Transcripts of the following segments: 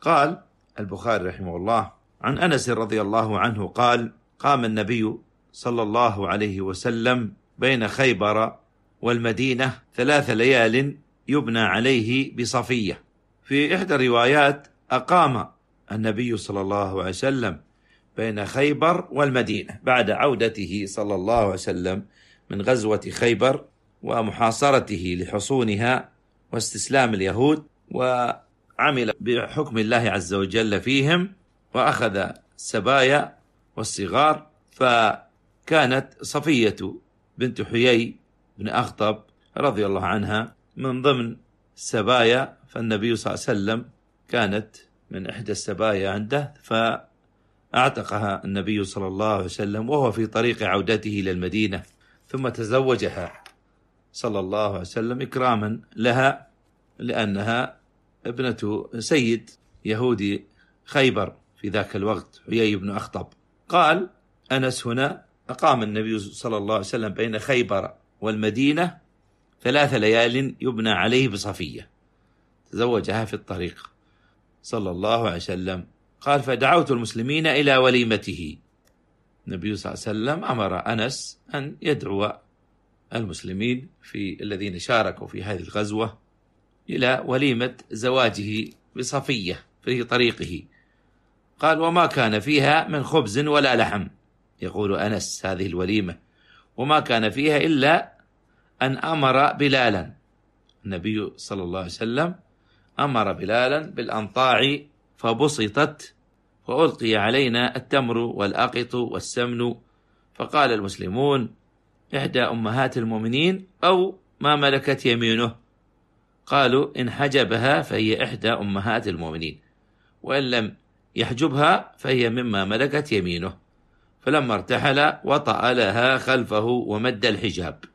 قال البخاري رحمه الله عن أنس رضي الله عنه قال: قام النبي صلى الله عليه وسلم بين خيبر والمدينة 3 ليال يبنى عليه بصفية. في إحدى الروايات أقام النبي صلى الله عليه وسلم بين خيبر والمدينة بعد عودته صلى الله عليه وسلم من غزوة خيبر ومحاصرته لحصونها واستسلام اليهود، وعمل بحكم الله عز وجل فيهم وأخذ السبايا والصغار. فكانت صفية بنت حيي بن أخطب رضي الله عنها من ضمن السبايا، فالنبي صلى الله عليه وسلم كانت من إحدى السبايا عنده، فأعتقها النبي صلى الله عليه وسلم وهو في طريق عودته إلى المدينة، ثم تزوجها صلى الله عليه وسلم إكراما لها، لأنها ابنة سيد يهودي خيبر في ذاك الوقت حيي بن أخطب. قال أنس هنا: أقام النبي صلى الله عليه وسلم بين خيبر والمدينة 3 ليال يبنى عليه بصفية، تزوجها في الطريق صلى الله عليه وسلم. قال: فدعوت المسلمين إلى وليمته. النبي صلى الله عليه وسلم أمر أنس أن يدعو المسلمين في الذين شاركوا في هذه الغزوة إلى وليمة زواجه بصفية في طريقه. قال: وما كان فيها من خبز ولا لحم، يقول أنس هذه الوليمة، وما كان فيها إلا أن أمر بلالا، النبي صلى الله عليه وسلم أمر بلالا بالأنطاع فبسطت فألقي علينا التمر والأقط والسمن، فقال المسلمون: إحدى أمهات المؤمنين أو ما ملكت يمينه. قالوا: إن حجبها فهي إحدى أمهات المؤمنين، وإن لم يحجبها فهي مما ملكت يمينه. فلما ارتحل وطأ لها خلفه ومد الحجاب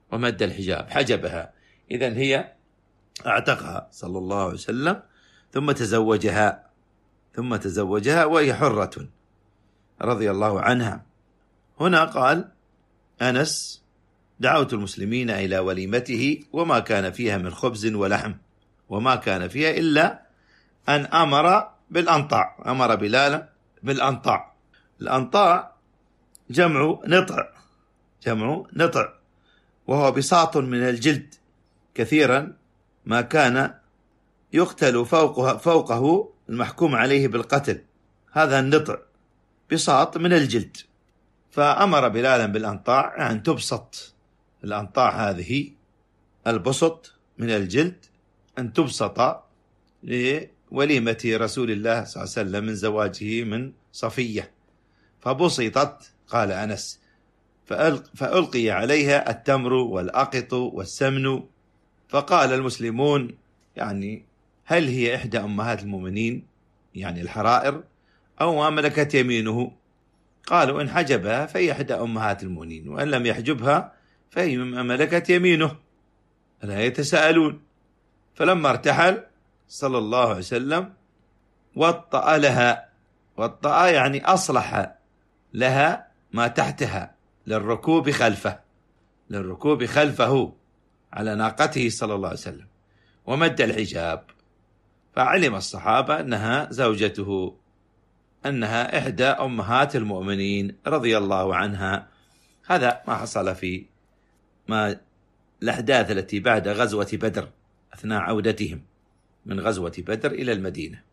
حجبها، إذن هي اعتقها صلى الله عليه وسلم ثم تزوجها وهي حرة رضي الله عنها. هنا قال أنس: دعوت المسلمين إلى وليمته وما كان فيها من خبز ولحم، وما كان فيها إلا أن أمر بالأنطاع، أمر بلالا بالأنطاع. الأنطاع جمع نطع، وهو بساط من الجلد، كثيرا ما كان يقتل فوقه المحكوم عليه بالقتل، هذا النطع بساط من الجلد. فأمر بلالا بالأنطاع، يعني تبسط الأنطاع هذه، البسط من الجلد، أن تبسط لوليمة رسول الله صلى الله عليه وسلم من زواجه من صفية. فبسطت، قال أنس، فألقي عليها التمر والأقط والسمن. فقال المسلمون: يعني هل هي إحدى أمهات المؤمنين، يعني الحرائر، أو ما ملكت يمينه؟ قالوا: إن حجبها فهي إحدى أمهات المؤمنين، وإن لم يحجبها فهي مما ملكت يمينه. لا يتساءلون. فلما ارتحل صلى الله عليه وسلم وطأ لها، وطأ يعني أصلح لها ما تحتها للركوب خلفه على ناقته صلى الله عليه وسلم، ومد الحجاب. فعلم الصحابة أنها زوجته، أنها إحدى أمهات المؤمنين رضي الله عنها. هذا ما حصل في الأحداث التي بعد غزوة بدر، أثناء عودتهم من غزوة بدر إلى المدينة.